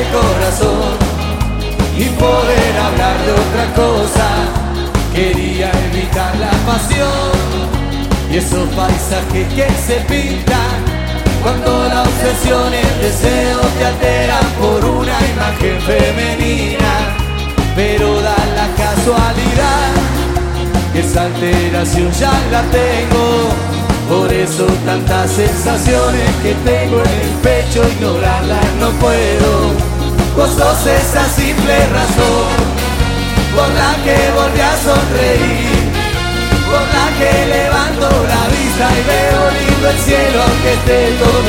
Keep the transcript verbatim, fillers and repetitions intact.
el corazón y poder hablar de otra cosa. Quería evitar la pasión y esos paisajes que se pintan cuando la obsesión y el deseo te alteran por una imagen femenina. Pero da la casualidad que esa alteración ya la tengo. Por eso tantas sensaciones que tengo en el pecho, ignorarlas no puedo. Vos sos esa simple razón por la que volví a sonreír, por la que levanto la vista y veo lindo el cielo aunque esté todo